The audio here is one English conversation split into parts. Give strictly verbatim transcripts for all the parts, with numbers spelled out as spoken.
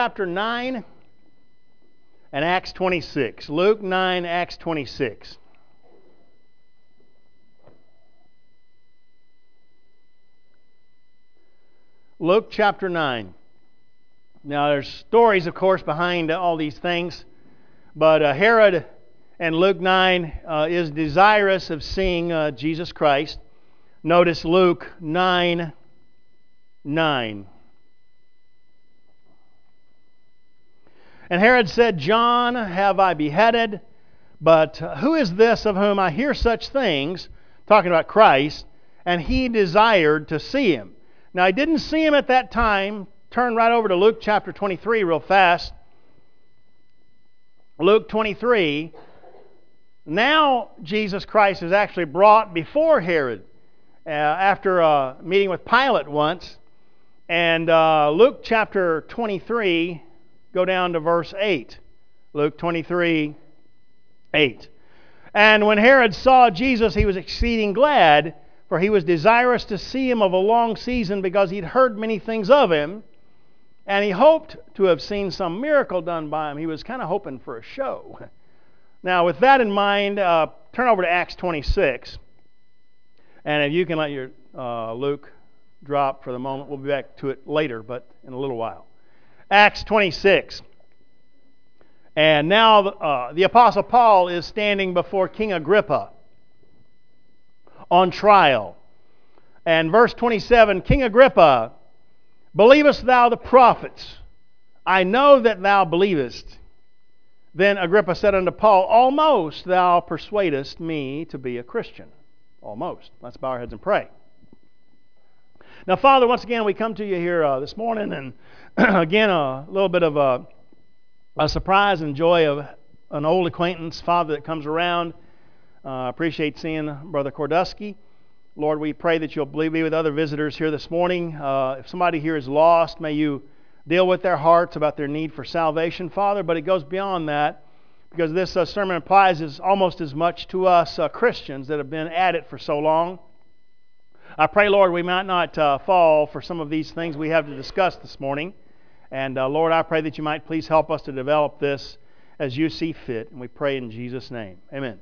Chapter nine and Acts twenty-six. Luke nine, Acts twenty-six. Luke chapter nine. Now there's stories, of course, behind all these things, but uh, Herod and Luke nine uh, is desirous of seeing uh, Jesus Christ. Notice Luke nine, nine. And Herod said, John have I beheaded, but who is this of whom I hear such things, talking about Christ, and he desired to see him. Now, I didn't see him at that time. Turn right over to Luke chapter twenty-three real fast. Luke twenty-three. Now, Jesus Christ is actually brought before Herod uh, after uh, meeting with Pilate once. And uh, Luke chapter twenty-three, go down to verse eight. Luke twenty-three, eight. And when Herod saw Jesus, he was exceeding glad, for he was desirous to see him of a long season, because he'd heard many things of him, and he hoped to have seen some miracle done by him. He was kind of hoping for a show. Now, with that in mind, uh, turn over to Acts twenty-six. And if you can let your uh, Luke drop for the moment, we'll be back to it later, but in a little while. Acts twenty-six. And now uh, the Apostle Paul is standing before King Agrippa on trial. And verse twenty-seven, King Agrippa, believest thou the prophets? I know that thou believest. Then Agrippa said unto Paul, almost thou persuadest me to be a Christian. Almost. Let's bow our heads and pray. Now, Father, once again, we come to you here uh, this morning, and again, a little bit of a, a surprise and joy of an old acquaintance, Father, that comes around. I uh, appreciate seeing Brother Kordusky. Lord, we pray that you'll be with other visitors here this morning. Uh, if somebody here is lost, may you deal with their hearts about their need for salvation, Father. But it goes beyond that, because this uh, sermon applies as, almost as much to us uh, Christians that have been at it for so long. I pray, Lord, we might not uh, fall for some of these things we have to discuss this morning. And uh, Lord, I pray that you might please help us to develop this as you see fit. And we pray in Jesus' name. Amen.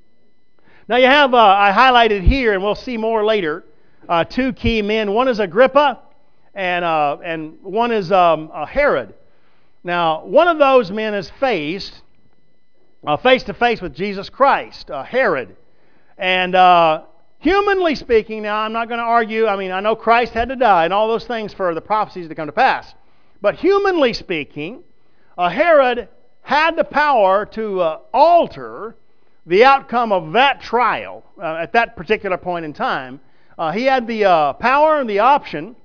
Now you have, uh, I highlighted here, and we'll see more later, uh, two key men. One is Agrippa, and uh, and one is um, uh, Herod. Now, one of those men is faced, uh, face-to-face with Jesus Christ, uh, Herod. And uh, humanly speaking, now I'm not going to argue, I mean, I know Christ had to die and all those things for the prophecies to come to pass. But humanly speaking, uh, Herod had the power to uh, alter the outcome of that trial uh, at that particular point in time. Uh, he had the uh, power and the option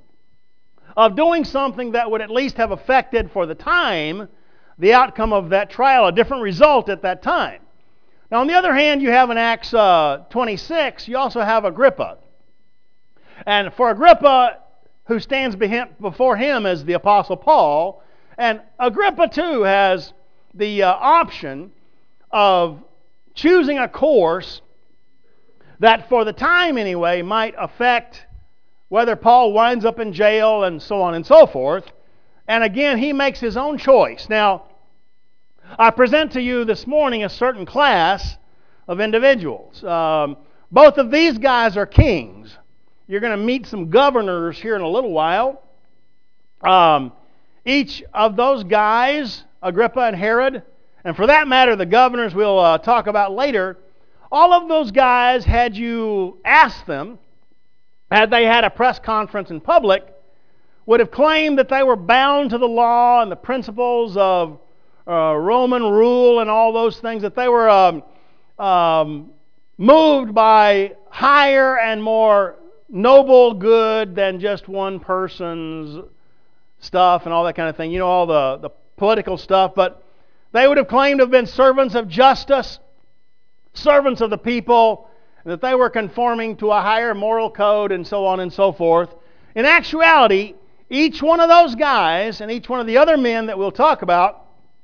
of doing something that would at least have affected for the time the outcome of that trial, a different result at that time. Now, on the other hand, you have in Acts uh, twenty-six, you also have Agrippa. And for Agrippa, who stands before him as the Apostle Paul, and Agrippa too has the uh, option of choosing a course that for the time anyway might affect whether Paul winds up in jail and so on and so forth. And again, he makes his own choice. Now, I present to you this morning a certain class of individuals. Um, both of these guys are kings. You're going to meet some governors here in a little while. Um, each of those guys, Agrippa and Herod, and for that matter, the governors we'll uh, talk about later, all of those guys, had you asked them, had they had a press conference in public, would have claimed that they were bound to the law and the principles of uh, Roman rule and all those things, that they were um, um, moved by higher and more noble good than just one person's stuff and all that kind of thing. You know, all the, the political stuff, but they would have claimed to have been servants of justice, servants of the people, and that they were conforming to a higher moral code and so on and so forth. In actuality, each one of those guys and each one of the other men that we'll talk about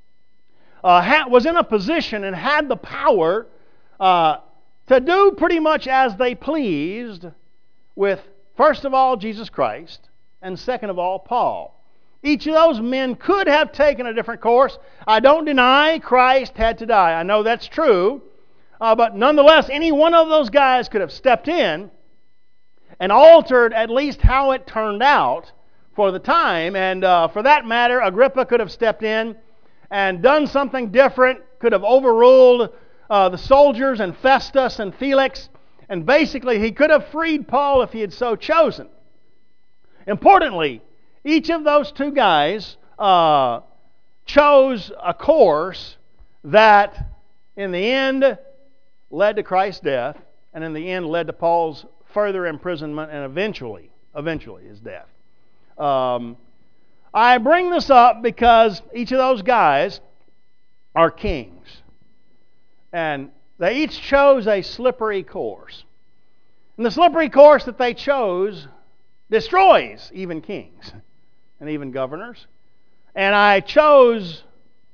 uh, ha- was in a position and had the power uh, to do pretty much as they pleased with, first of all, Jesus Christ, and second of all, Paul. Each of those men could have taken a different course. I don't deny Christ had to die. I know that's true. Uh, but nonetheless, any one of those guys could have stepped in and altered at least how it turned out for the time. And uh, for that matter, Agrippa could have stepped in and done something different, could have overruled uh, the soldiers and Festus and Felix. And basically, he could have freed Paul if he had so chosen. Importantly, each of those two guys uh, chose a course that, in the end, led to Christ's death, and in the end led to Paul's further imprisonment and eventually, eventually his death. Um, I bring this up because each of those guys are kings, and they each chose a slippery course. And the slippery course that they chose destroys even kings and even governors. And I chose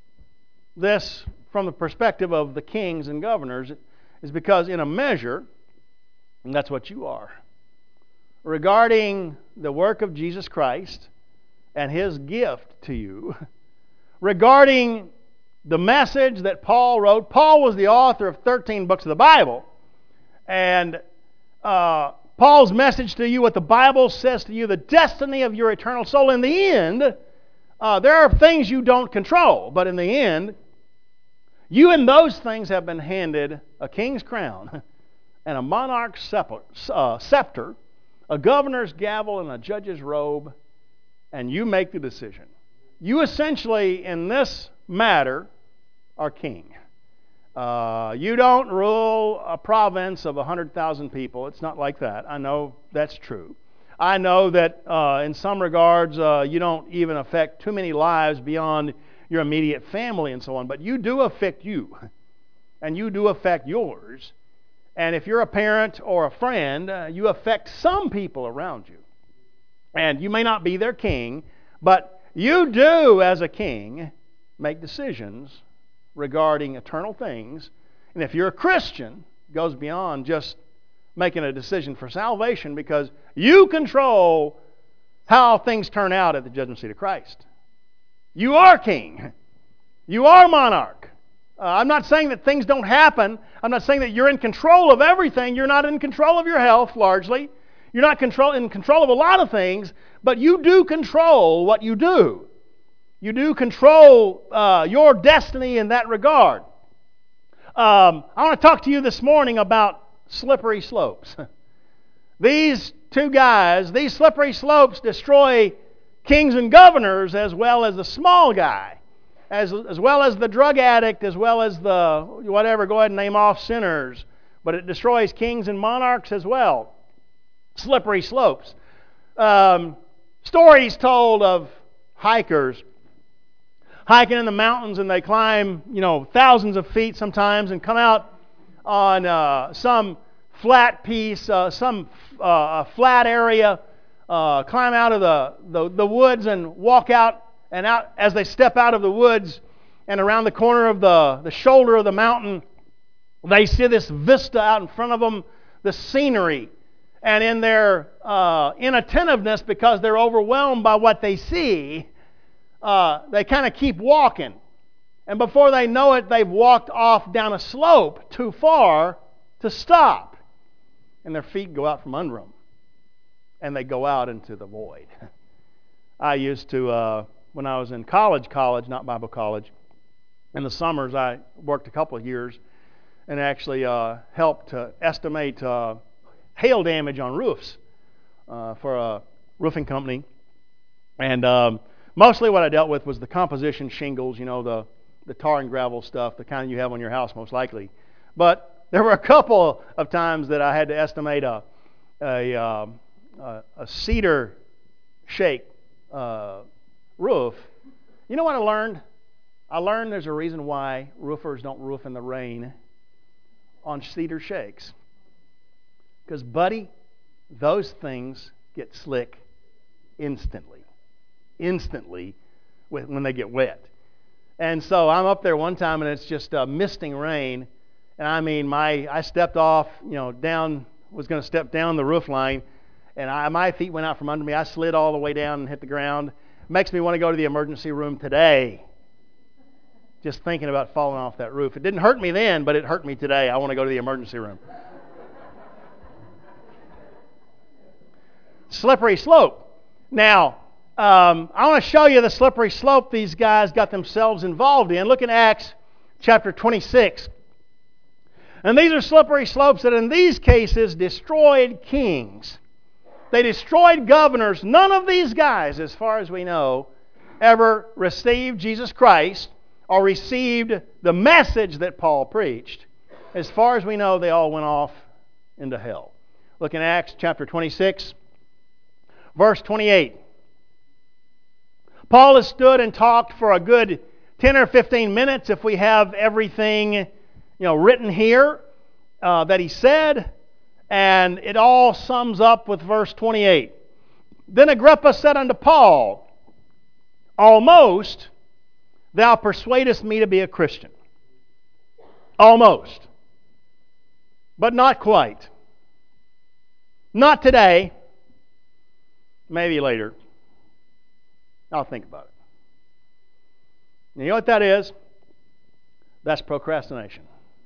this from the perspective of the kings and governors is because in a measure, and that's what you are, regarding the work of Jesus Christ and His gift to you, regarding the message that Paul wrote. Paul was the author of thirteen books of the Bible, and uh, Paul's message to you, what the Bible says to you, the destiny of your eternal soul. In the end, uh, there are things you don't control, but in the end, you and those things have been handed a king's crown and a monarch's scepter, a governor's gavel, and a judge's robe, and you make the decision. You essentially, in this matter, are king. Uh, you don't rule a province of one hundred thousand people. It's not like that. I know that's true. I know that uh, in some regards uh, you don't even affect too many lives beyond your immediate family and so on, but you do affect you, and you do affect yours. And if you're a parent or a friend, uh, you affect some people around you. And you may not be their king, but you do, as a king, make decisions regarding eternal things. And if you're a Christian, it goes beyond just making a decision for salvation, because you control how things turn out at the judgment seat of Christ. You are king. You are monarch. Uh, I'm not saying that things don't happen. I'm not saying that you're in control of everything. You're not in control of your health, largely. You're not control, in control of a lot of things, but you do control what you do. You do control uh, your destiny in that regard. Um, I want to talk to you this morning about slippery slopes. These two guys, these slippery slopes destroy kings and governors as well as the small guy, as, as well as the drug addict, as well as the whatever, go ahead and name off sinners. But it destroys kings and monarchs as well. Slippery slopes. Um, stories told of hikers hiking in the mountains, and they climb, you know, thousands of feet sometimes and come out on uh, some flat piece, uh, some uh, flat area, uh, climb out of the, the, the woods and walk out, and out as they step out of the woods and around the corner of the, the shoulder of the mountain, they see this vista out in front of them, the scenery. And in their uh, inattentiveness, because they're overwhelmed by what they see, uh, they kind of keep walking. And before they know it, they've walked off down a slope too far to stop. And their feet go out from under them. And they go out into the void. I used to, uh, when I was in college, college, not Bible college, in the summers I worked a couple of years and actually uh, helped to estimate uh, hail damage on roofs uh, for a roofing company. And um, mostly what I dealt with was the composition shingles, you know, the, the tar and gravel stuff, the kind you have on your house most likely. But there were a couple of times that I had to estimate a, a, um, a, a cedar shake uh, roof. You know what I learned? I learned there's a reason why roofers don't roof in the rain on cedar shakes. Because, buddy, those things get slick instantly. Instantly when they get wet. And so I'm up there one time, and it's just uh, misting rain. And I mean, my I stepped off, you know, down, was going to step down the roof line, and I, my feet went out from under me. I slid all the way down and hit the ground. Makes me want to go to the emergency room today. Just thinking about falling off that roof. It didn't hurt me then, but it hurt me today. I want to go to the emergency room. Slippery slope. Now, um, I want to show you the slippery slope these guys got themselves involved in. Look in Acts chapter twenty-six. And these are slippery slopes that in these cases destroyed kings. They destroyed governors. None of these guys, as far as we know, ever received Jesus Christ or received the message that Paul preached. As far as we know, they all went off into hell. Look in Acts chapter twenty-six, verse twenty-eight. Paul has stood and talked for a good ten or fifteen minutes if we have everything, you know, written here uh, that he said, and it all sums up with verse twenty-eight. Then Agrippa said unto Paul, Almost thou persuadest me to be a Christian. Almost. But not quite. Not today. Maybe later. I'll think about it. You know what that is? That's procrastination.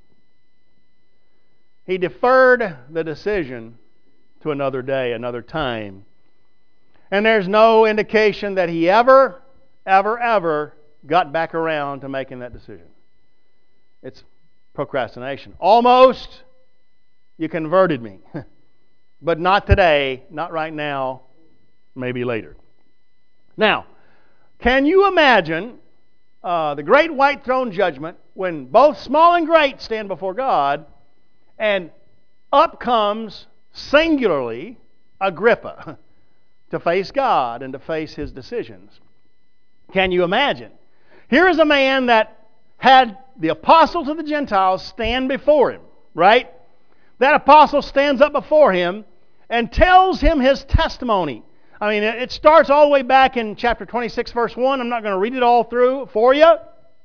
He deferred the decision to another day, another time. And there's no indication that he ever, ever, ever got back around to making that decision. It's procrastination. Almost you converted me. But not today, not right now, maybe later. Now, can you imagine uh, the great white throne judgment when both small and great stand before God, and up comes singularly Agrippa to face God and to face his decisions? Can you imagine? Here is a man that had the apostle to the Gentiles stand before him, right? That apostle stands up before him and tells him his testimony. I mean, it starts all the way back in chapter twenty-six, verse one. I'm not going to read it all through for you.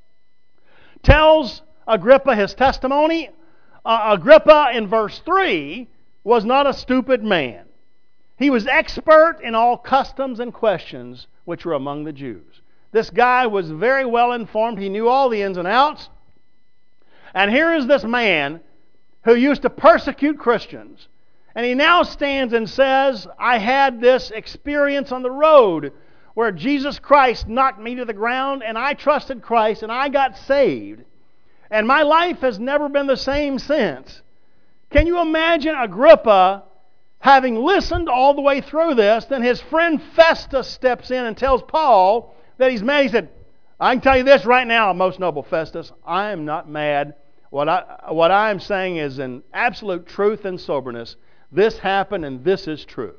Tells Agrippa his testimony. Uh, Agrippa, in verse three, was not a stupid man. He was expert in all customs and questions which were among the Jews. This guy was very well informed. He knew all the ins and outs. And here is this man who used to persecute Christians. And he now stands and says, I had this experience on the road where Jesus Christ knocked me to the ground and I trusted Christ and I got saved. And my life has never been the same since. Can you imagine Agrippa having listened all the way through this? Then his friend Festus steps in and tells Paul that he's mad. He said, I can tell you this right now, most noble Festus, I am not mad. What I, what I am saying is in absolute truth and soberness. This happened and this is true.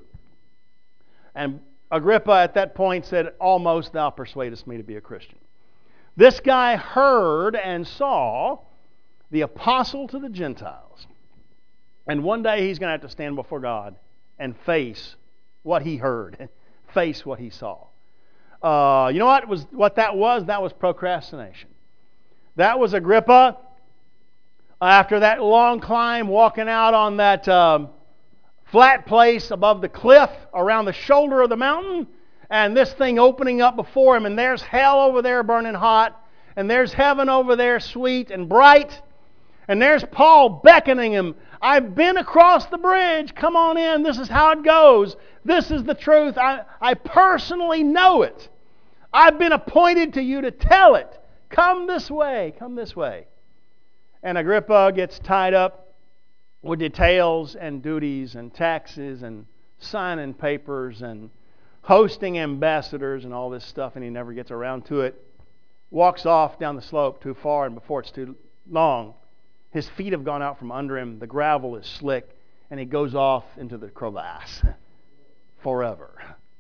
And Agrippa at that point said, Almost thou persuadest me to be a Christian. This guy heard and saw the apostle to the Gentiles. And one day he's going to have to stand before God and face what he heard, face what he saw. Uh, you know what was what that was? That was procrastination. That was Agrippa, after that long climb, walking out on that um, flat place above the cliff around the shoulder of the mountain, and this thing opening up before him, and there's hell over there burning hot, and there's heaven over there sweet and bright, and there's Paul beckoning him. I've been across the bridge. Come on in. This is how it goes. This is the truth. I, I personally know it. I've been appointed to you to tell it. Come this way. Come this way. And Agrippa gets tied up with details and duties and taxes and signing papers and hosting ambassadors and all this stuff, and he never gets around to it. Walks off down the slope too far, and before it's too long, his feet have gone out from under him, the gravel is slick, and he goes off into the crevasse forever.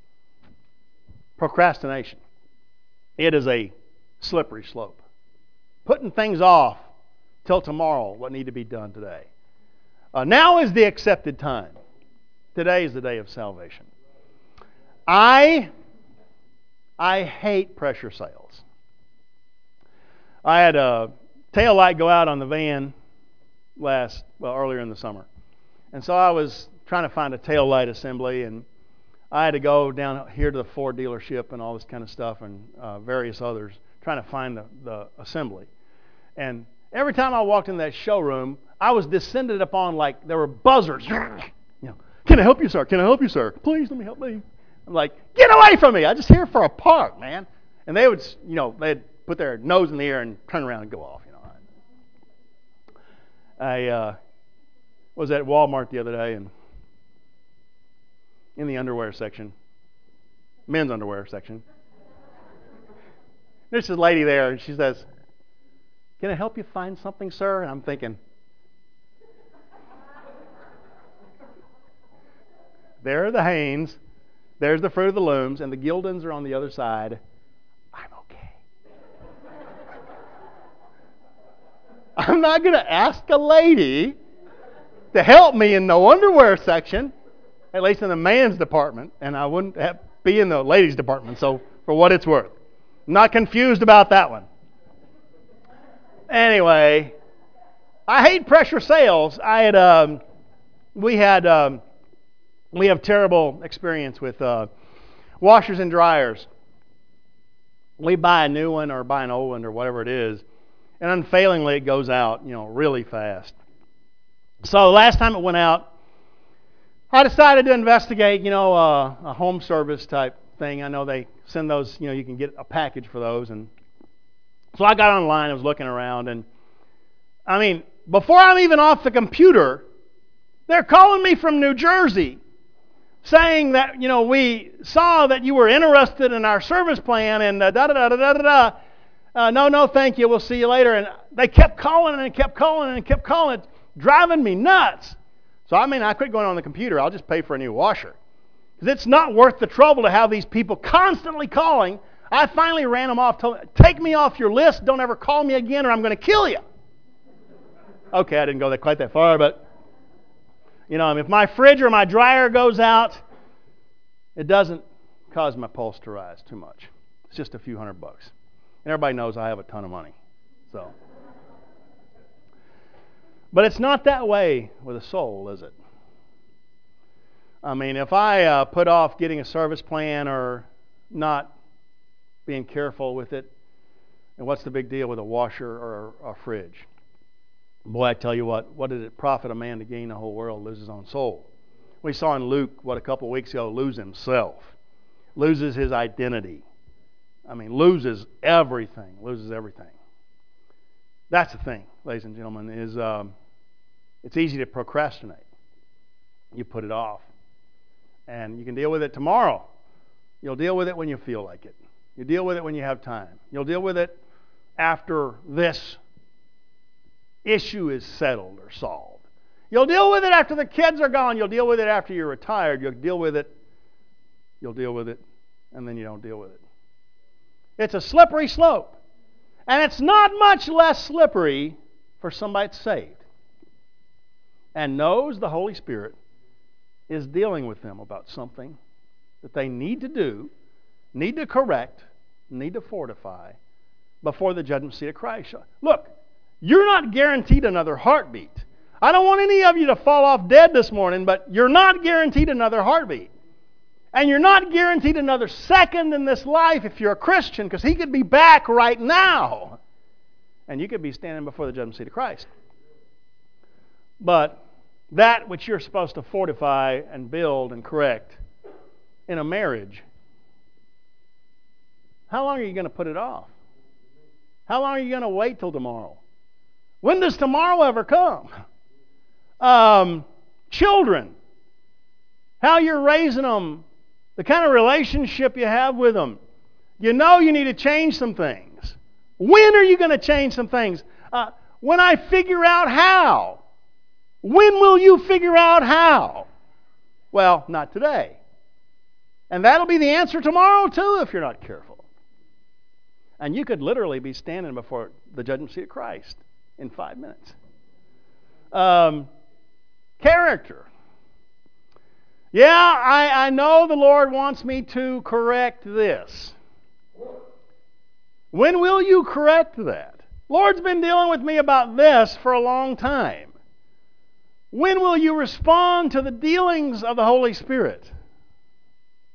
Procrastination. It is a slippery slope. Putting things off till tomorrow what need to be done today. Uh, now is the accepted time. Today is the day of salvation. I, I hate pressure sales. I had a tail light go out on the van last, well, earlier in the summer. And so I was trying to find a tail light assembly, and I had to go down here to the Ford dealership and all this kind of stuff and uh, various others trying to find the, the assembly. And every time I walked in that showroom, I was descended upon like there were buzzers. You know, can I help you, sir? Can I help you, sir? Please let me help me. I'm like, get away from me! I'm just here for a part, man. And they would, you know, they'd put their nose in the air and turn around and go off. You know, I uh, was at Walmart the other day and in the underwear section, men's underwear section. There's this lady there, and she says, "Can I help you find something, sir?" And I'm thinking, there are the Hanes, there's the Fruit of the Looms, and the Gildens are on the other side. I'm okay. I'm not going to ask a lady to help me in the underwear section, at least in the man's department, and I wouldn't have, be in the ladies' department, so for what it's worth. I'm not confused about that one. Anyway, I hate pressure sales. I had, um, we had, um, we have terrible experience with uh, washers and dryers. We buy a new one or buy an old one or whatever it is, and unfailingly it goes out, you know, really fast. So the last time it went out, I decided to investigate, you know, uh, a home service type thing. I know they send those, you know, you can get a package for those. And so I got online, I was looking around, and I mean, before I'm even off the computer, they're calling me from New Jersey saying that, you know, we saw that you were interested in our service plan and uh, da-da-da-da-da-da. Uh, no, no, thank you, we'll see you later. And they kept calling and kept calling and kept calling, driving me nuts. So, I mean, I quit going on the computer. I'll just pay for a new washer. Because it's not worth the trouble to have these people constantly calling. I finally ran them off, told them, take me off your list, don't ever call me again or I'm going to kill you. Okay, I didn't go that quite that far, but, you know, if my fridge or my dryer goes out, it doesn't cause my pulse to rise too much. It's just a few hundred bucks. And everybody knows I have a ton of money. So... But it's not that way with a soul, is it? I mean, if I uh, put off getting a service plan or not being careful with it, and what's the big deal with a washer or a fridge? Boy, I tell you what, what did it profit a man to gain the whole world, lose his own soul? We saw in Luke, what, a couple of weeks ago, lose himself, loses his identity. I mean, loses everything, loses everything. That's the thing, ladies and gentlemen, is um, it's easy to procrastinate. You put it off. And you can deal with it tomorrow. You'll deal with it when you feel like it. You deal with it when you have time. You'll deal with it after this issue is settled or solved. You'll deal with it after the kids are gone. You'll deal with it after you're retired. You'll deal with it. You'll deal with it. And then you don't deal with it. It's a slippery slope. And it's not much less slippery for somebody that's saved and knows the Holy Spirit is dealing with them about something that they need to do, need to correct, need to fortify before the judgment seat of Christ. Look, you're not guaranteed another heartbeat. I don't want any of you to fall off dead this morning, but you're not guaranteed another heartbeat. And you're not guaranteed another second in this life if you're a Christian, because He could be back right now. And you could be standing before the judgment seat of Christ. But that which you're supposed to fortify and build and correct in a marriage, how long are you going to put it off? How long are you going to wait till tomorrow? When does tomorrow ever come? Um, children, how you're raising them, the kind of relationship you have with them. You know you need to change some things. When are you going to change some things? Uh, when I figure out how. When will you figure out how? Well, not today. And that'll be the answer tomorrow too if you're not careful. And you could literally be standing before the judgment seat of Christ in five minutes. Um, character. Yeah, I, I know the Lord wants me to correct this. When will you correct that? Lord's been dealing with me about this for a long time. When will you respond to the dealings of the Holy Spirit?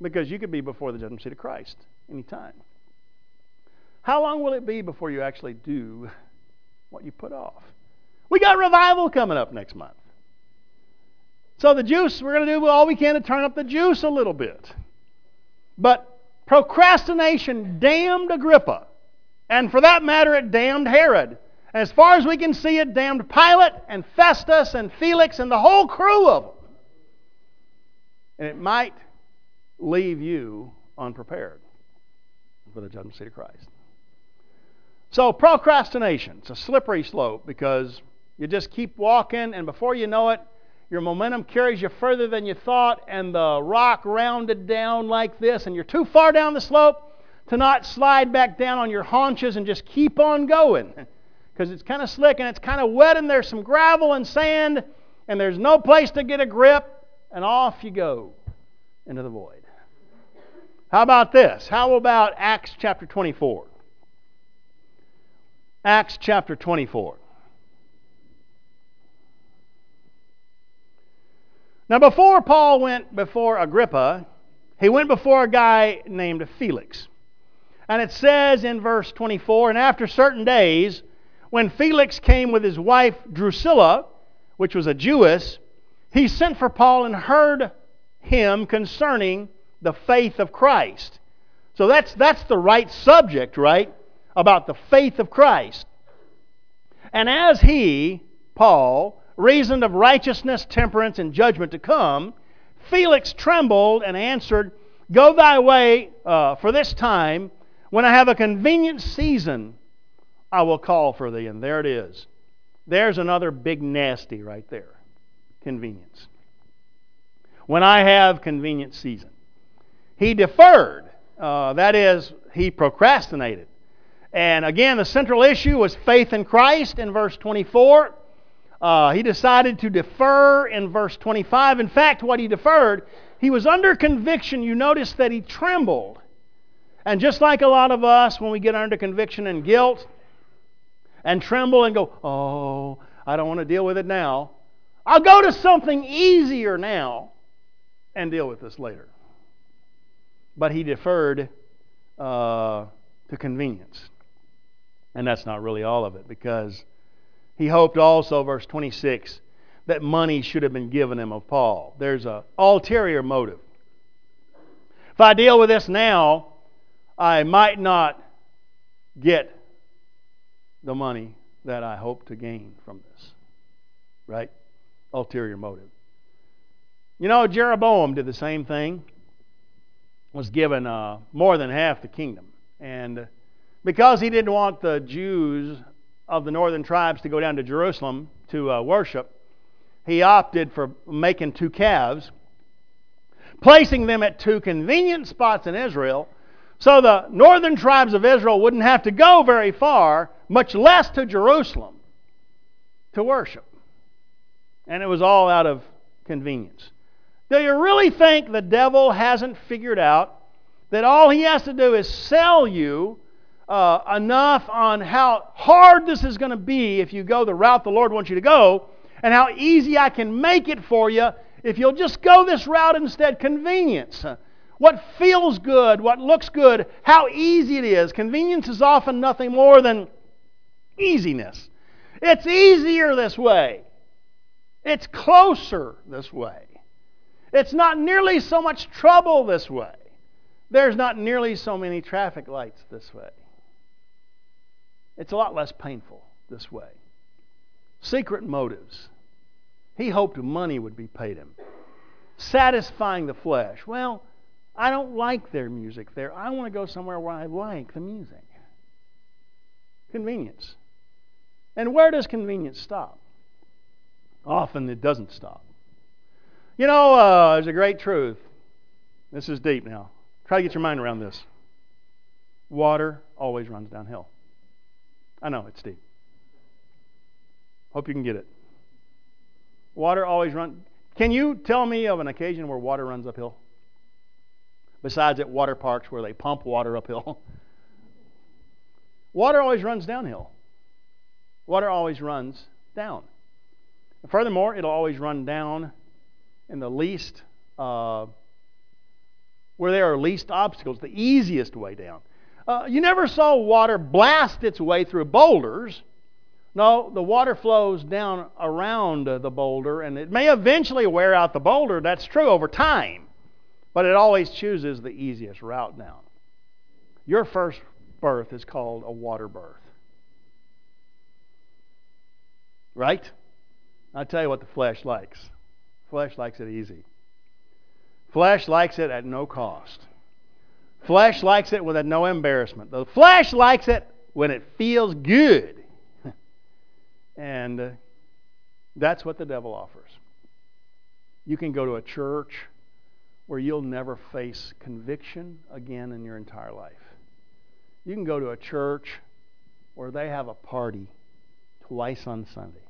because you could be before the judgment seat of Christ anytime. How long will it be before you actually do what you put off? We got revival coming up next month. So the juice, we're going to do all we can to turn up the juice a little bit. But procrastination damned Agrippa. And for that matter, it damned Herod. And as far as we can see, it damned Pilate and Festus and Felix and the whole crew of them. And it might leave you unprepared for the judgment seat of Christ. So procrastination, it's a slippery slope because you just keep walking, and before you know it, your momentum carries you further than you thought, and the rock rounded down like this, and you're too far down the slope to not slide back down on your haunches and just keep on going. Because it's kind of slick and it's kind of wet, and there's some gravel and sand, and there's no place to get a grip, and off you go into the void. How about this? How about Acts chapter twenty-four? Acts chapter twenty-four. Now, before Paul went before Agrippa, he went before a guy named Felix. And it says in verse twenty-four, and after certain days, when Felix came with his wife Drusilla, which was a Jewess, he sent for Paul and heard him concerning the faith of Christ. So that's, that's the right subject, right? About the faith of Christ. And as he, Paul, reasoned of righteousness, temperance, and judgment to come, Felix trembled and answered, Go thy way uh, for this time. When I have a convenient season, I will call for thee. And there it is. There's another big nasty right there. Convenience. When I have convenient season. He deferred. Uh, that is, he procrastinated. And again, the central issue was faith in Christ in verse twenty-four. Uh, he decided to defer in verse twenty-five. In fact, what he deferred, he was under conviction. You notice that he trembled. And just like a lot of us, when we get under conviction and guilt and tremble and go, oh, I don't want to deal with it now. I'll go to something easier now and deal with this later. But he deferred uh, to convenience. And that's not really all of it, because he hoped also, verse twenty-six, that money should have been given him of Paul. There's an ulterior motive. If I deal with this now, I might not get the money that I hope to gain from this. Right? Ulterior motive. You know, Jeroboam did the same thing. Was given uh, more than half the kingdom. And because he didn't want the Jews of the northern tribes to go down to Jerusalem to uh, worship, he opted for making two calves, placing them at two convenient spots in Israel, so the northern tribes of Israel wouldn't have to go very far, much less to Jerusalem, to worship. And it was all out of convenience. Do you really think the devil hasn't figured out that all he has to do is sell you uh, enough on how hard this is going to be if you go the route the Lord wants you to go, and how easy I can make it for you if you'll just go this route instead? Convenience. What feels good, what looks good, how easy it is. Convenience is often nothing more than easiness. It's easier this way. It's closer this way. It's not nearly so much trouble this way. There's not nearly so many traffic lights this way. It's a lot less painful this way. Secret motives. He hoped money would be paid him. Satisfying the flesh. Well, I don't like their music there. I want to go somewhere where I like the music. Convenience. And where does convenience stop? Often it doesn't stop. You know, uh, there's a great truth. This is deep now. Try to get your mind around this. Water always runs downhill. I know, it's deep. Hope you can get it. Water always runs... Can you tell me of an occasion where water runs uphill? Besides at water parks where they pump water uphill. Water always runs downhill. Water always runs down. Furthermore, it'll always run down in the least uh, where there are least obstacles, the easiest way down. Uh, you never saw water blast its way through boulders. No, the water flows down around uh, the boulder, and it may eventually wear out the boulder. That's true over time, but it always chooses the easiest route down. Your first birth is called a water birth. Right? I'll tell you what the flesh likes. Flesh likes it easy. Flesh likes it at no cost. Flesh likes it with no embarrassment. The flesh likes it when it feels good. And uh, that's what the devil offers. You can go to a church where you'll never face conviction again in your entire life. You can go to a church where they have a party twice on Sunday.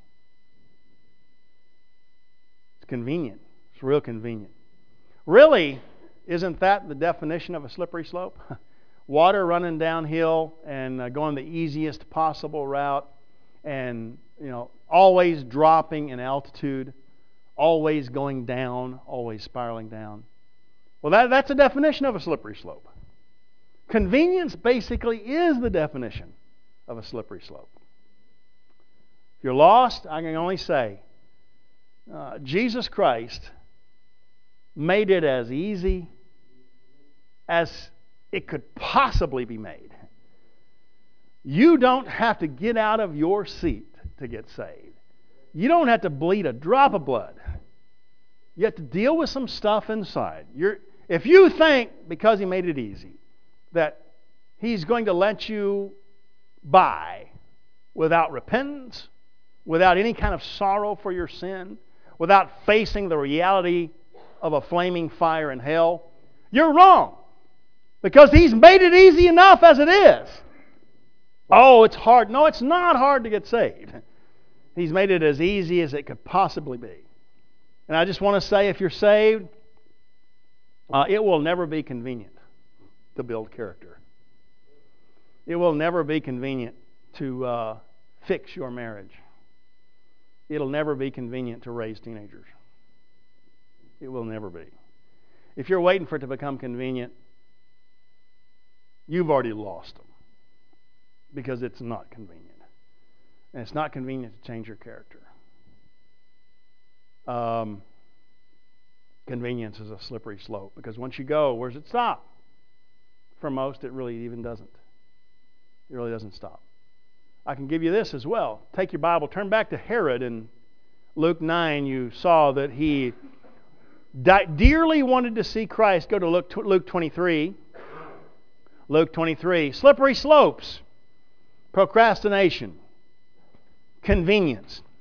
It's convenient. It's real convenient. Really, isn't that the definition of a slippery slope? Water running downhill and uh, going the easiest possible route, and you know, always dropping in altitude, always going down, always spiraling down. Well, that, that's a definition of a slippery slope. Convenience basically is the definition of a slippery slope. If you're lost, I can only say, uh, Jesus Christ made it as easy as it could possibly be made. You don't have to get out of your seat to get saved. You don't have to bleed a drop of blood. You have to deal with some stuff inside. You're, if you think, because He made it easy, that He's going to let you by without repentance, without any kind of sorrow for your sin, without facing the reality of a flaming fire in hell, you're wrong. Because He's made it easy enough as it is. Oh, it's hard. No, it's not hard to get saved. He's made it as easy as it could possibly be. And I just want to say, if you're saved, uh, it will never be convenient to build character. It will never be convenient to uh, fix your marriage. It'll never be convenient to raise teenagers. It will never be. If you're waiting for it to become convenient, you've already lost them. Because it's not convenient. And it's not convenient to change your character. Um, convenience is a slippery slope. Because once you go, where does it stop? For most, it really even doesn't. It really doesn't stop. I can give you this as well. Take your Bible, turn back to Herod in Luke nine. You saw that he di- dearly wanted to see Christ. Go to Luke, Luke twenty-three. Luke twenty-three. Slippery slopes. Procrastination. Convenience.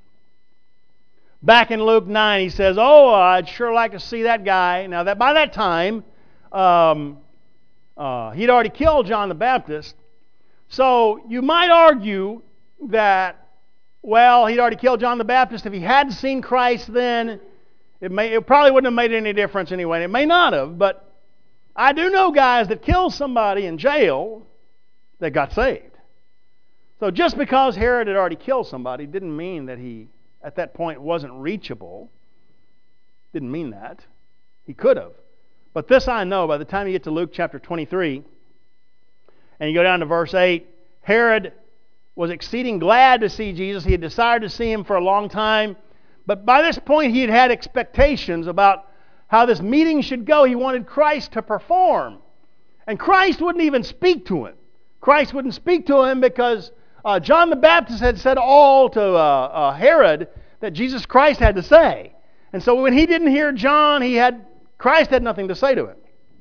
Back in Luke nine, he says, oh, I'd sure like to see that guy. Now, that by that time, um, uh, he'd already killed John the Baptist. So you might argue that, well, he'd already killed John the Baptist. If he hadn't seen Christ then, it, may, it probably wouldn't have made any difference anyway. It may not have, but I do know guys that killed somebody in jail that got saved. So just because Herod had already killed somebody didn't mean that he, at that point, wasn't reachable. Didn't mean that. He could have. But this I know, by the time you get to Luke chapter twenty-three, and you go down to verse eight, Herod was exceeding glad to see Jesus. He had desired to see Him for a long time. But by this point, he had had expectations about how this meeting should go. He wanted Christ to perform. And Christ wouldn't even speak to him. Christ wouldn't speak to him because Uh, John the Baptist had said all to uh, uh, Herod that Jesus Christ had to say. And so when he didn't hear John, he had Christ had nothing to say to him.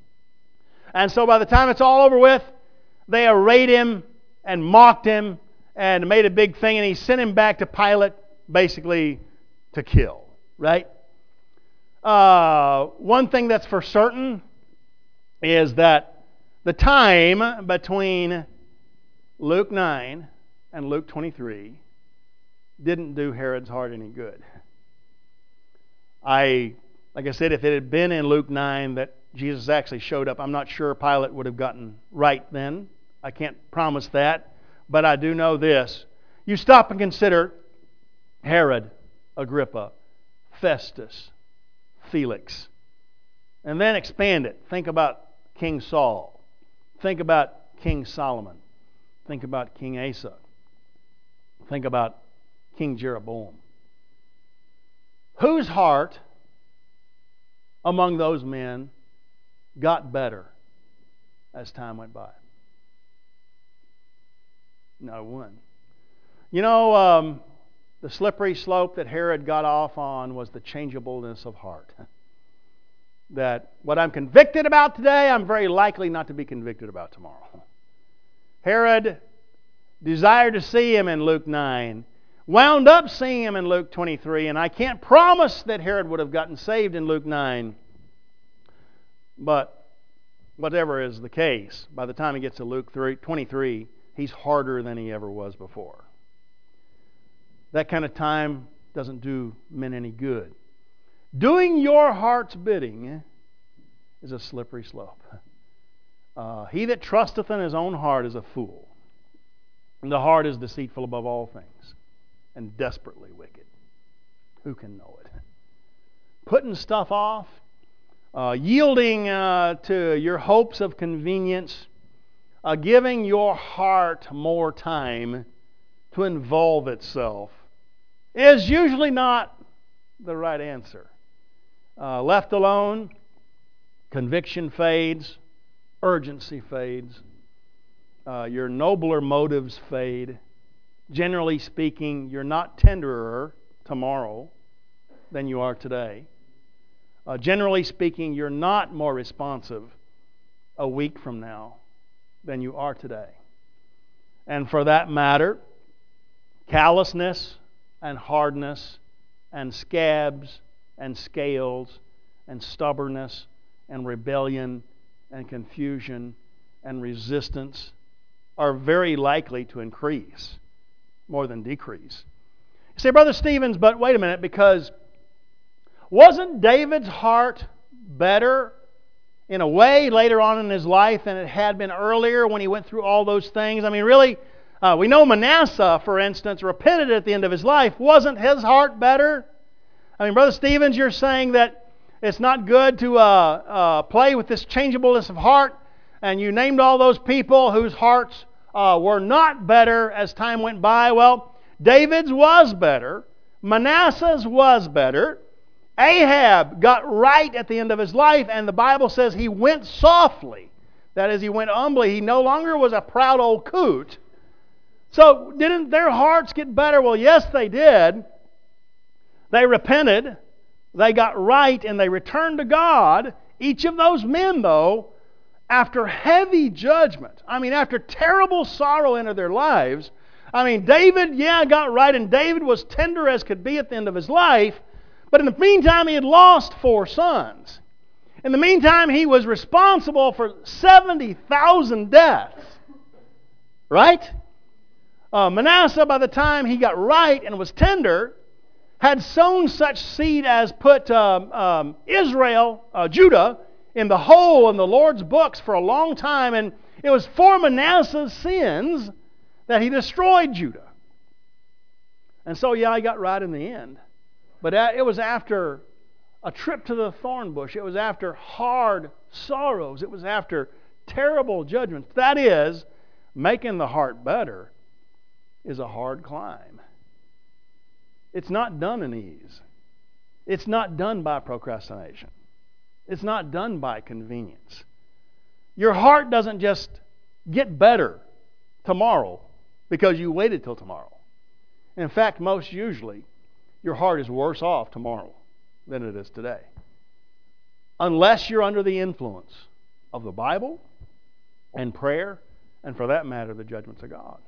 And so by the time it's all over with, they arrayed him and mocked him and made a big thing, and he sent him back to Pilate basically to kill. Right? Uh, one thing that's for certain is that the time between Luke nine and Luke twenty-three didn't do Herod's heart any good. I, like I said, if it had been in Luke nine that Jesus actually showed up, I'm not sure Pilate would have gotten right then. I can't promise that. But I do know this. You stop and consider Herod, Agrippa, Festus, Felix. And then expand it. Think about King Saul. Think about King Solomon. Think about King Asa. Think about King Jeroboam. Whose heart among those men got better as time went by? No one. You know, um, the slippery slope that Herod got off on was the changeableness of heart. That what I'm convicted about today, I'm very likely not to be convicted about tomorrow. Herod desired to see him in Luke nine, wound up seeing him in Luke twenty-three, and I can't promise that Herod would have gotten saved in Luke nine, but whatever is the case, by the time he gets to Luke twenty-three, he's harder than he ever was before. That kind of time doesn't do men any good. Doing your heart's bidding is a slippery slope. Uh, he that trusteth in his own heart is a fool. And the heart is deceitful above all things and desperately wicked. Who can know it? Putting stuff off, uh, yielding uh, to your hopes of convenience, uh, giving your heart more time to involve itself is usually not the right answer. Uh, left alone, conviction fades, urgency fades, uh, your nobler motives fade. Generally speaking, you're not tenderer tomorrow than you are today. Uh, generally speaking, you're not more responsive a week from now than you are today. And for that matter, callousness and hardness and scabs and scales and stubbornness and rebellion and confusion and resistance are very likely to increase more than decrease. You say, Brother Stevens, but wait a minute, because wasn't David's heart better in a way later on in his life than it had been earlier when he went through all those things? I mean, really, uh, we know Manasseh, for instance, repented at the end of his life. Wasn't his heart better? I mean, Brother Stevens, you're saying that it's not good to uh, uh, play with this changeableness of heart, and you named all those people whose hearts uh, were not better as time went by. Well, David's was better. Manasseh's was better. Ahab got right at the end of his life, and the Bible says he went softly. That is, he went humbly. He no longer was a proud old coot. So, didn't their hearts get better? Well, yes, they did. They repented, they got right, and they returned to God. Each of those men, though, after heavy judgment, I mean, after terrible sorrow entered their lives, I mean, David, yeah, got right, and David was tender as could be at the end of his life, but in the meantime, he had lost four sons. In the meantime, he was responsible for seventy thousand deaths. Right? Uh, Manasseh, by the time he got right and was tender, had sown such seed as put um, um, Israel, uh, Judah, in the hole in the Lord's books for a long time, and it was for Manasseh's sins that he destroyed Judah. And so, yeah, he got right in the end. But it was after a trip to the thorn bush. It was after hard sorrows. It was after terrible judgments. That is, making the heart better is a hard climb. It's not done in ease. It's not done by procrastination. It's not done by convenience. Your heart doesn't just get better tomorrow because you waited till tomorrow. In fact, most usually, your heart is worse off tomorrow than it is today. Unless you're under the influence of the Bible and prayer, and for that matter, the judgments of God.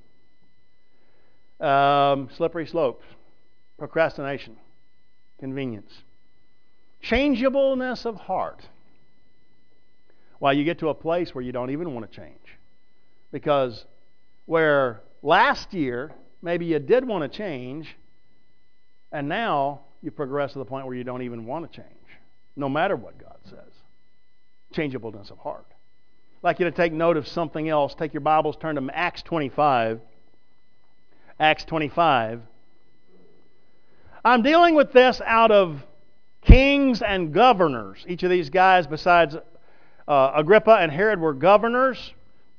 Um, slippery slopes. Procrastination, convenience, changeableness of heart. Why, you get to a place where you don't even want to change. Because where last year maybe you did want to change, and now you progress to the point where you don't even want to change, no matter what God says. Changeableness of heart. I'd like you to take note of something else. Take your Bibles, turn to Acts twenty-five. Acts twenty-five. I'm dealing with this out of kings and governors. Each of these guys, besides uh, Agrippa and Herod were governors.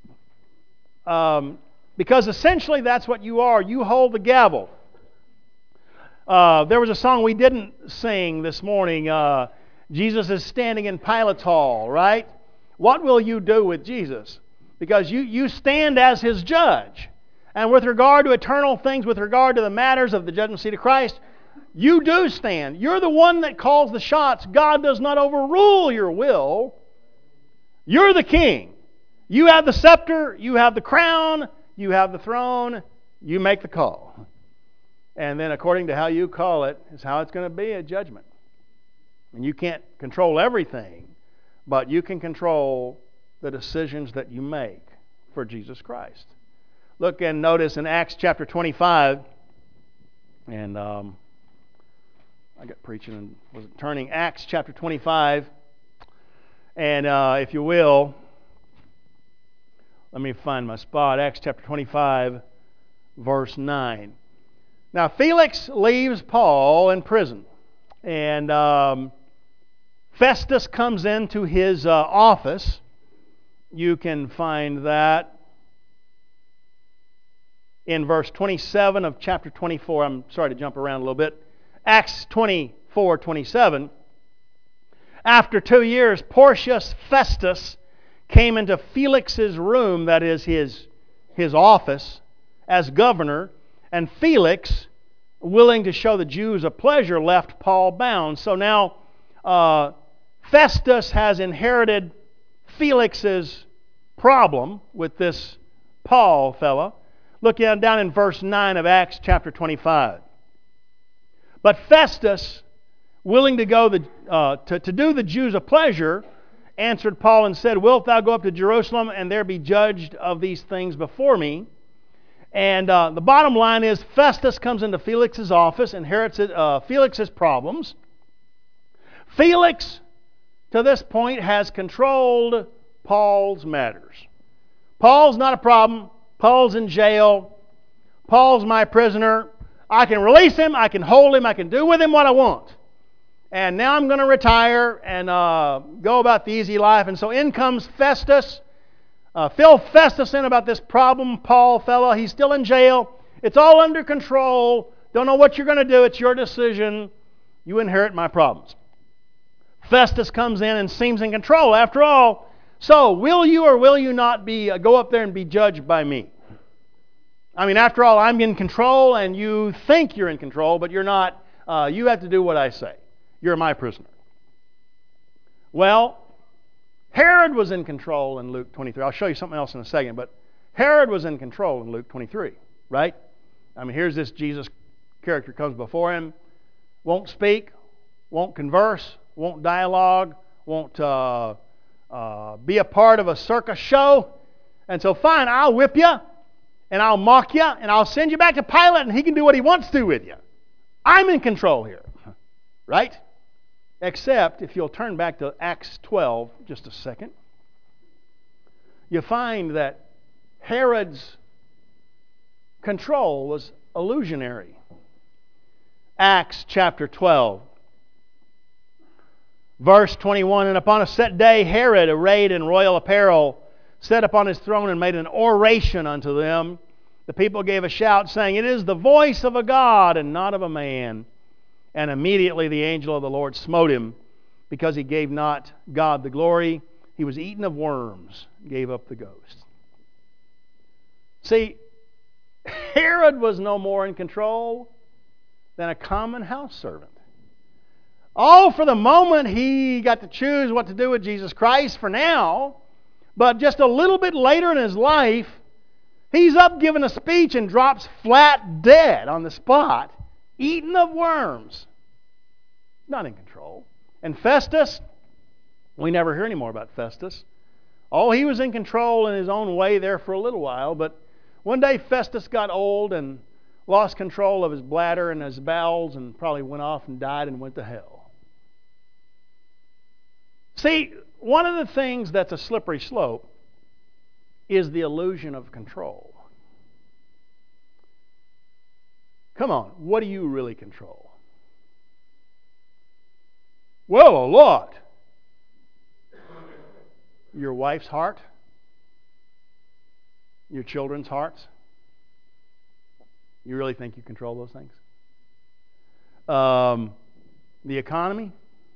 Um, because essentially that's what you are. You hold the gavel. Uh, there was a song we didn't sing this morning. Uh, Jesus is standing in Pilate's hall, right? What will you do with Jesus? Because you, you stand as His judge. And with regard to eternal things, with regard to the matters of the judgment seat of Christ, you do stand. You're the one that calls the shots. God does not overrule your will. You're the king. You have the scepter, you have the crown, you have the throne, you make the call. And then according to how you call it is how it's going to be a judgment. And you can't control everything, but you can control the decisions that you make for Jesus Christ. Look and notice in Acts chapter twenty-five, and um, I got preaching and wasn't turning. Acts chapter twenty-five, and uh, if you will, let me find my spot. Acts chapter twenty-five, verse nine. Now Felix leaves Paul in prison, and um, Festus comes into his uh, office. You can find that in verse twenty-seven of chapter twenty-four. I'm sorry to jump around a little bit. Acts twenty-four, twenty-seven. After two years, Porcius Festus came into Felix's room, that is his, his office, as governor, and Felix, willing to show the Jews a pleasure, left Paul bound. So now uh, Festus has inherited Felix's problem with this Paul fella. Look down in verse nine of Acts chapter twenty-five. But Festus, willing to go the, uh, to, to do the Jews a pleasure, answered Paul and said, Wilt thou go up to Jerusalem and there be judged of these things before me? And uh, the bottom line is Festus comes into Felix's office, inherits uh, Felix's problems. Felix, to this point, has controlled Paul's matters. Paul's not a problem. Paul's in jail. Paul's my prisoner. I can release him. I can hold him. I can do with him what I want. And now I'm going to retire and uh, go about the easy life. And so in comes Festus. Uh, Phil Festus in about this problem, Paul fellow. He's still in jail. It's all under control. Don't know what you're going to do. It's your decision. You inherit my problems. Festus comes in and seems in control. After all, so will you or will you not be uh, go up there and be judged by me? I mean, after all, I'm in control and you think you're in control, but you're not. Uh, you have to do what I say. You're my prisoner. Well, Herod was in control in Luke twenty-three. I'll show you something else in a second, but Herod was in control in Luke twenty-three, right? I mean, here's this Jesus character comes before him, won't speak, won't converse, won't dialogue, won't uh, uh, be a part of a circus show. And so, fine, I'll whip you, and I'll mock you, and I'll send you back to Pilate, and he can do what he wants to with you. I'm in control here, right? Except, if you'll turn back to Acts twelve just a second, you find that Herod's control was illusionary. Acts chapter twelve, verse twenty-one, And upon a set day Herod, arrayed in royal apparel, sat upon his throne and made an oration unto them. The people gave a shout, saying, It is the voice of a God and not of a man. And immediately the angel of the Lord smote him, because he gave not God the glory. He was eaten of worms, gave up the ghost. See, Herod was no more in control than a common house servant. Oh, for the moment he got to choose what to do with Jesus Christ for now, but just a little bit later in his life, he's up giving a speech and drops flat dead on the spot, eaten of worms. Not in control. And Festus, we never hear any more about Festus. Oh, he was in control in his own way there for a little while, but one day Festus got old and lost control of his bladder and his bowels and probably went off and died and went to hell. See, one of the things that's a slippery slope is the illusion of control. Come on, what do you really control? Well, a lot. your wife's heart, your children's hearts? You really think you control those things? Um, the economy,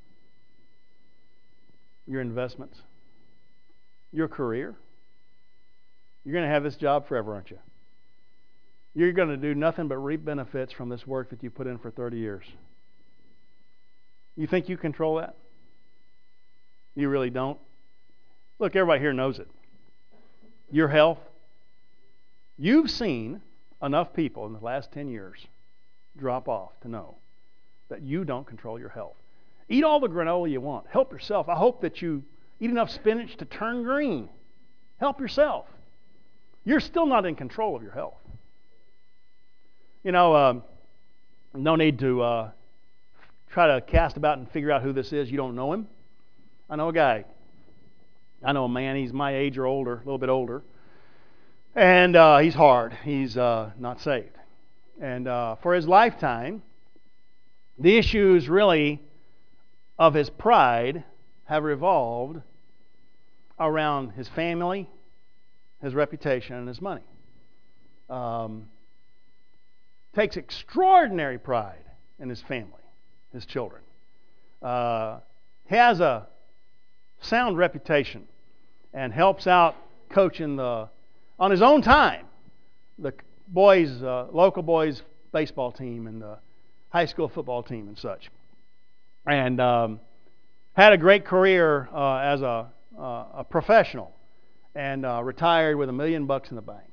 your investments, your career. You're going to have this job forever, aren't you? You're going to do nothing but reap benefits from this work that you put in for thirty years. You think you control that? You really don't. Look, everybody here knows it. Your health. You've seen enough people in the last ten years drop off to know that you don't control your health. Eat all the granola you want. Help yourself. I hope that you eat enough spinach to turn green. Help yourself. You're still not in control of your health. You know, um, no need to uh, try to cast about and figure out who this is. You don't know him. I know a guy. I know a man. He's my age or older, a little bit older. And uh, he's hard. He's uh, not saved. And uh, for his lifetime, the issues really of his pride have revolved around his family, his reputation, and his money. Um, takes extraordinary pride in his family, his children. Uh, has a sound reputation and helps out coaching the on his own time the boys, uh, local boys baseball team and the high school football team and such. And um, had a great career uh, as a, uh, a professional and uh, retired with a million bucks in the bank.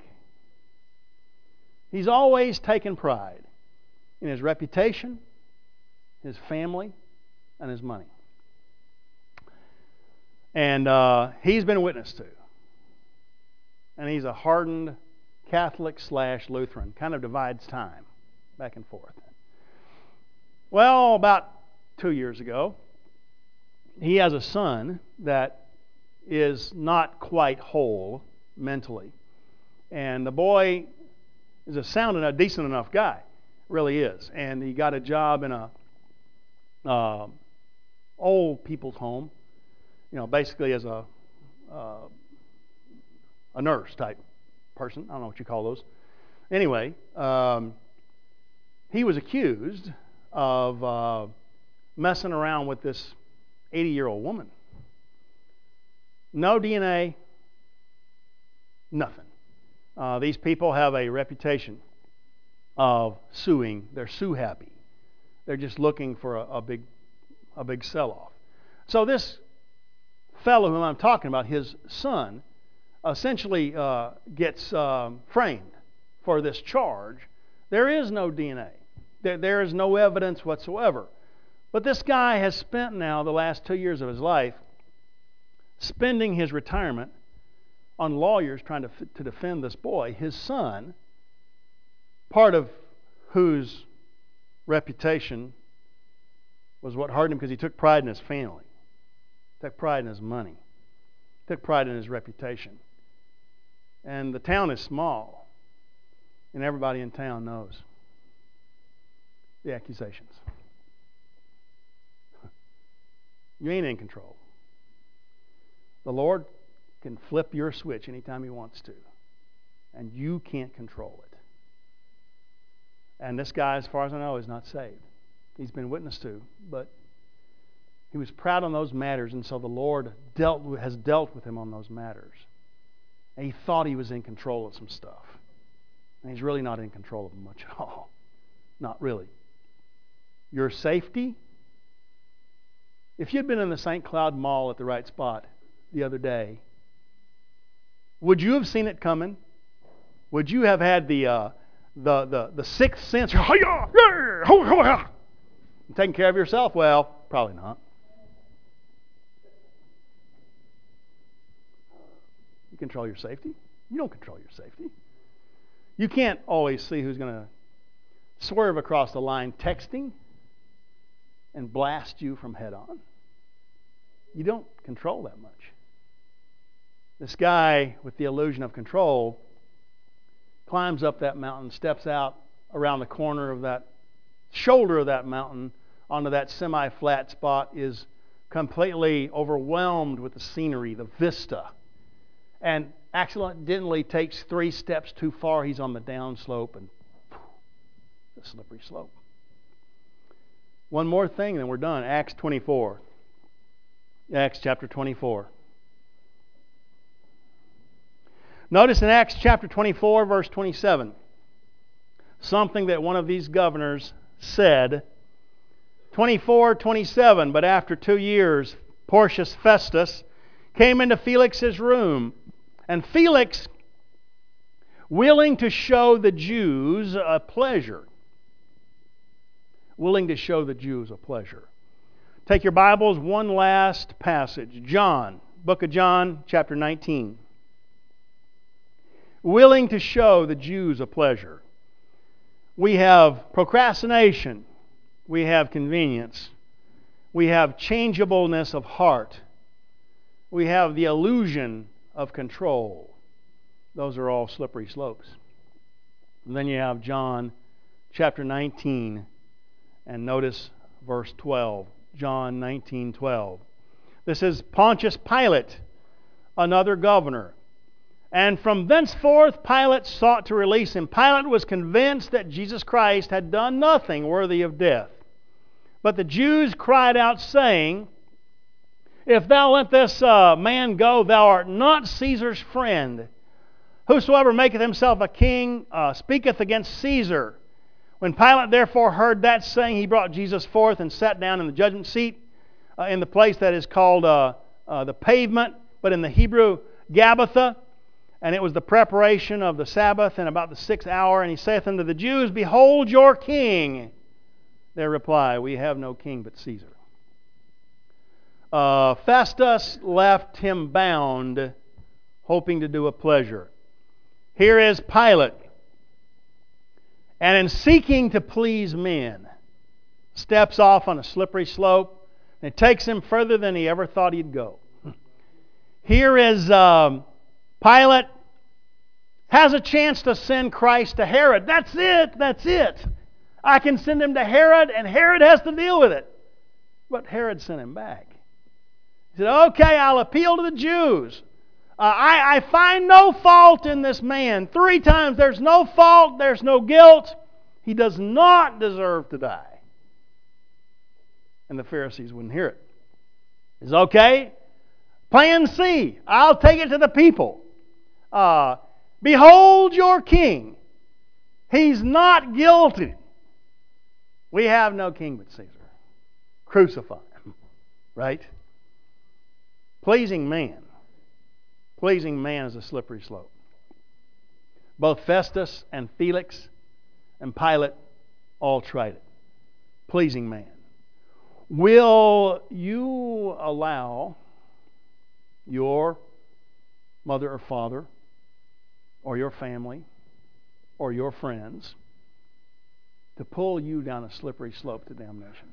He's always taken pride in his reputation, his family, and his money. And uh, he's been witnessed to. And he's a hardened Catholic slash Lutheran. Kind of divides time back and forth. Well, about two years ago, he has a son that is not quite whole mentally. And the boy is a sound and a decent enough guy. Really is. And he got a job in a uh, old people's home. You know, basically as a uh, a nurse type person. I don't know what you call those. Anyway, um, he was accused of uh, messing around with this eighty-year-old woman. No D N A, nothing. Uh, these people have a reputation of suing. They're sue happy. They're just looking for a, a big, a big sell-off. So this fellow whom I'm talking about, his son, essentially uh, gets um, framed for this charge. There is no D N A. There, there is no evidence whatsoever. But this guy has spent now the last two years of his life spending his retirement on lawyers trying to, to defend this boy, his son, part of whose reputation was what hardened him because he took pride in his family, took pride in his money, took pride in his reputation. And the town is small, and everybody in town knows the accusations. You ain't in control. The Lord can flip your switch anytime He wants to, and you can't control it. And this guy, as far as I know, is not saved. He's been witnessed to, but he was proud on those matters, and so the Lord dealt has dealt with him on those matters. And he thought he was in control of some stuff. And he's really not in control of much at all. Not really. Your safety, if you'd been in the Saint Cloud Mall at the right spot the other day, would you have seen it coming? Would you have had the uh, the, the the sixth sense, taking care of yourself? Well, probably not. You control your safety? You don't control your safety. You can't always see who's going to swerve across the line texting and blast you from head on. You don't control that much. This guy with the illusion of control climbs up that mountain, steps out around the corner of that shoulder of that mountain onto that semi-flat spot, is completely overwhelmed with the scenery, the vista, and accidentally takes three steps too far. He's on the downslope and whew, the slippery slope. One more thing, then we're done. Acts twenty-four. Acts chapter twenty-four. Notice in Acts chapter twenty-four, verse twenty-seven, something that one of these governors said. twenty-four twenty-seven, but after two years, Porcius Festus came into Felix's room, and Felix, willing to show the Jews a pleasure, willing to show the Jews a pleasure. Take your Bibles, one last passage. John, book of John, chapter nineteen. Willing to show the Jews a pleasure. We have procrastination. We have convenience. We have changeableness of heart. We have the illusion of control. Those are all slippery slopes. And then you have John chapter nineteen, and notice verse twelve. John nineteen twelve. This is Pontius Pilate, another governor. And from thenceforth Pilate sought to release him. Pilate was convinced that Jesus Christ had done nothing worthy of death. But the Jews cried out, saying, If thou let this uh, man go, thou art not Caesar's friend. Whosoever maketh himself a king uh, speaketh against Caesar. When Pilate therefore heard that saying, he brought Jesus forth and sat down in the judgment seat uh, in the place that is called uh, uh, the pavement, but in the Hebrew Gabbatha. And it was the preparation of the Sabbath, and about the sixth hour. And he saith unto the Jews, Behold your king. They reply, We have no king but Caesar. Uh, Festus left him bound, hoping to do a pleasure. Here is Pilate. And in seeking to please men, steps off on a slippery slope, and it takes him further than he ever thought he'd go. Here is um, Pilate has a chance to send Christ to Herod. That's it, that's it. I can send him to Herod, and Herod has to deal with it. But Herod sent him back. He said, okay, I'll appeal to the Jews. Uh, I, I find no fault in this man. Three times, there's no fault, there's no guilt. He does not deserve to die. And the Pharisees wouldn't hear it. It's okay. Plan C, I'll take it to the people. Uh, Behold your king. He's not guilty. We have no king but Caesar. Crucify him. Right? Pleasing man. Pleasing man is a slippery slope. Both Festus and Felix and Pilate all tried it. Pleasing man. Will you allow your mother or father or your family or your friends to pull you down a slippery slope to damnation?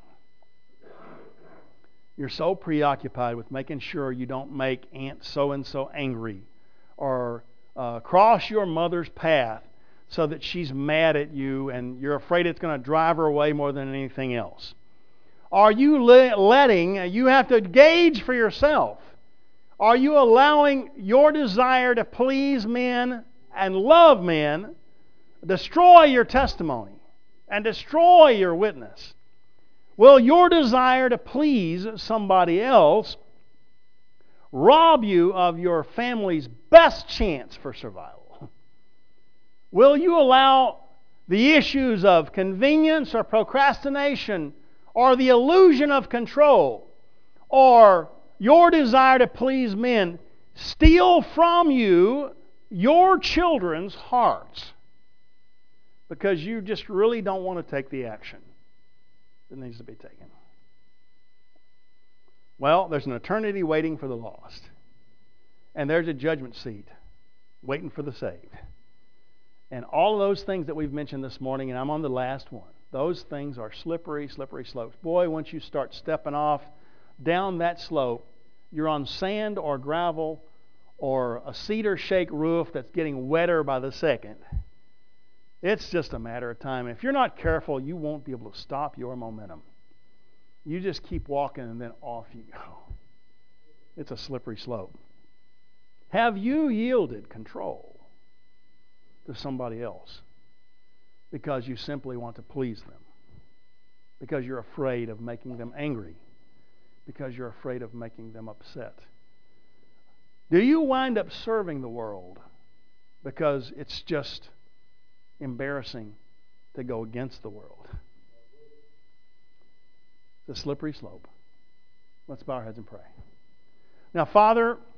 You're so preoccupied with making sure you don't make Aunt so-and-so angry or uh, cross your mother's path so that she's mad at you and you're afraid it's going to drive her away more than anything else. Are you le- letting, you have to gauge for yourself, are you allowing your desire to please men and love men destroy your testimony and destroy your witness? Will your desire to please somebody else rob you of your family's best chance for survival? Will you allow the issues of convenience or procrastination or the illusion of control or your desire to please men steal from you your children's hearts because you just really don't want to take the action that needs to be taken? Well, there's an eternity waiting for the lost. And there's a judgment seat waiting for the saved. And all of those things that we've mentioned this morning, and I'm on the last one, those things are slippery, slippery slopes. Boy, once you start stepping off down that slope, you're on sand or gravel or a cedar shake roof that's getting wetter by the second. It's just a matter of time. If you're not careful, you won't be able to stop your momentum. You just keep walking and then off you go. It's a slippery slope. Have you yielded control to somebody else because you simply want to please them? Because you're afraid of making them angry? Because you're afraid of making them upset? Do you wind up serving the world because it's just embarrassing to go against the world? It's a slippery slope. Let's bow our heads and pray. Now, Father,